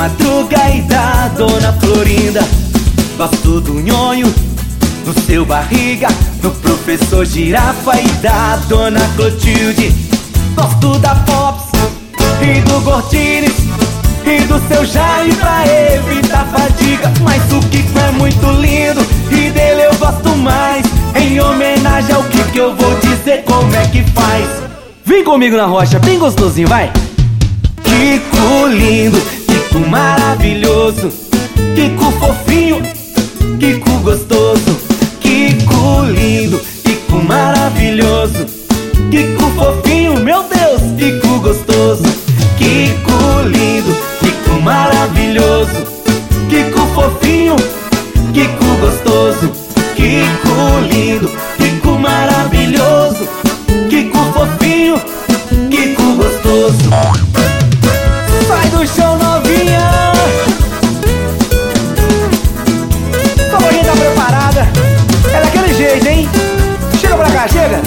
Madruga e da Dona Florinda. Gosto do Nhonho, do seu Barriga, do Professor Girafa e da Dona Clotilde. Gosto da Pops e do Gordines e do seu Jair pra evitar fadiga. Mas o Kiko é muito lindo e dele eu gosto mais. Em homenagem ao Kiko eu vou dizer como é que faz. Vem comigo na rocha, bem gostosinho, vai! Kiko lindo, Kiko maravilhoso, Kiko fofinho, Kiko gostoso. Kiko lindo, Kiko maravilhoso, Kiko fofinho, meu Deus, Kiko gostoso. Kiko lindo, Kiko maravilhoso, Kiko fofinho, Kiko gostoso. Kiko lindo, Kiko maravilhoso, Kiko fofinho, Kiko gostoso. Sai do chão, novinha! Como a gente tá preparada? É daquele jeito, hein? Chega pra cá, chega!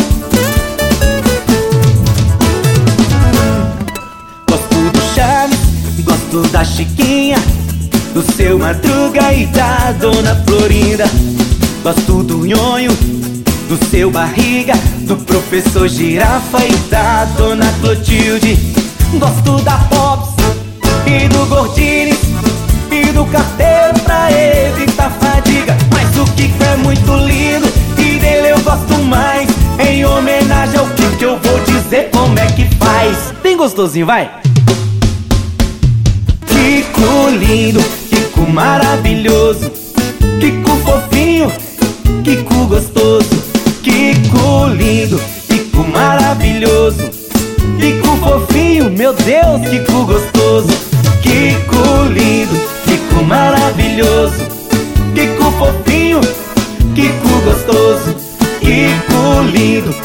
Gosto do Chaves, gosto da Chiquinha, do seu Madruga e da Dona Florinda. Gosto do Nhonho, do seu Barriga, do Professor Girafa e da Dona Clotilde. Gosto da Pops e do Gordines e do Carteiro pra evitar fadiga. Mas o Kiko é muito lindo e dele eu gosto mais. Em homenagem ao Kiko eu vou dizer como é que faz. Bem gostosinho, vai! Kiko lindo, Kiko maravilhoso, Kiko fofinho, Kiko gostoso. Kiko lindo, Kiko maravilhoso, Kiko fofinho, meu Deus, Kiko gostoso. Kiko lindo, Kiko maravilhoso, Kiko fofinho, Kiko gostoso. Kiko lindo,